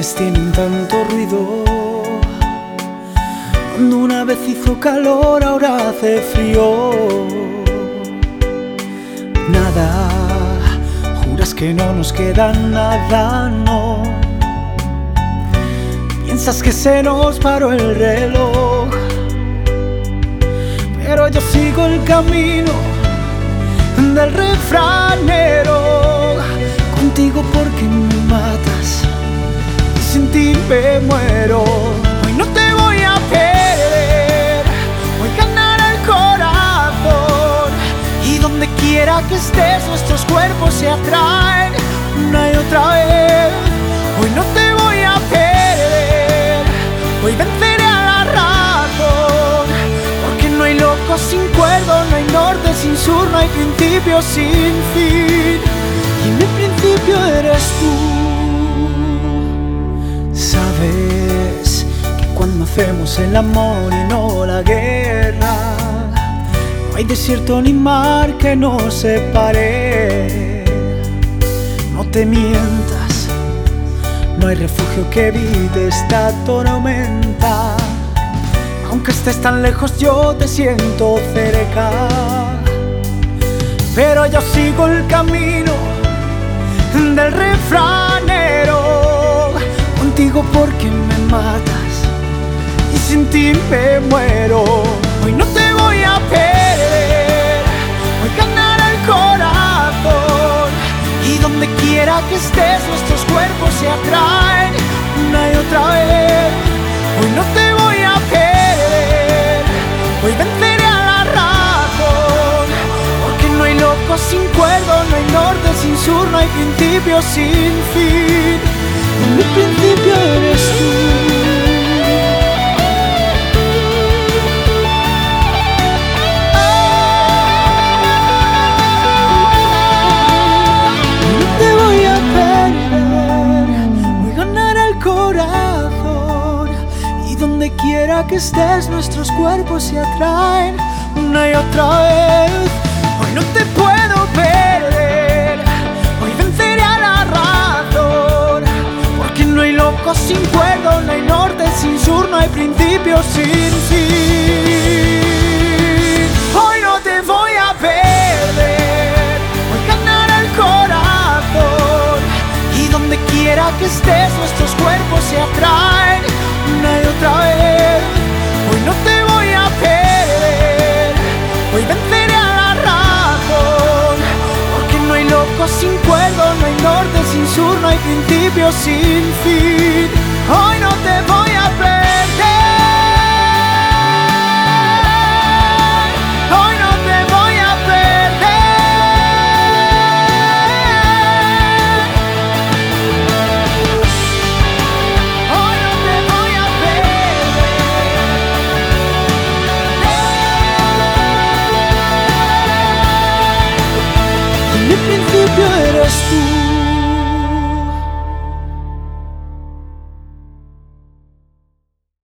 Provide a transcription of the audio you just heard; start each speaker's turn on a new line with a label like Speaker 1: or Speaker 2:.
Speaker 1: ciudades tienen tanto ruido. Cuando una vez hizo calor, ahora hace frío. Nada, juras que no nos queda nada, no. Piensas que se nos paró el reloj, pero yo sigo el camino del refranero. Contigo porque me matas y sin ti me muero. Hoy no te voy a perder, voy a ganar el corazón. Y donde quiera que estés, nuestros cuerpos se atraen una y otra vez. Hoy no te voy a perder, hoy venceré a la razón. Porque no hay loco sin cuerdo, no hay norte sin sur, no hay principio sin fin. Y mi principio eres tú. Sabes que cuando hacemos el amor y no la guerra, no hay desierto ni mar que nos separe. No te mientas, no hay refugio que evite esta tormenta. Aunque estés tan lejos, yo te siento cerca. Pero yo sigo el camino del refranero. Contigo porque me matas y sin ti me muero. Hoy no te voy a perder, voy a ganar el corazón. Y donde quiera que estés, nuestros cuerpos se atraen una y otra vez. Hoy no te voy a perder, hoy venceré a la razón. Porque no hay loco sin cuerdo, no hay norte sin sur, no hay principio sin fin. Y mi principio eres tú. No te voy a perder, voy a ganar el corazón. Y donde quiera que estés, nuestros cuerpos se atraen una y otra vez. Hoy no te puedo perder, hoy venceré a la razón. Porque no hay loco sin cuerdo, no hay norte sin sur, no hay principio sin fin. Hoy no te voy a perder, voy a ganar el corazón. Y donde quiera que estés, nuestros cuerpos se atraen una y otra vez. Hoy no te voy a perder, hoy venceré a la razón. Porque no hay loco sin cuerdo, no hay norte sin sur, no hay principio sin fin. Hoy no te voy a perder, hoy no te voy a perder. Hoy no te voy a perder. Y mi principio eres tú.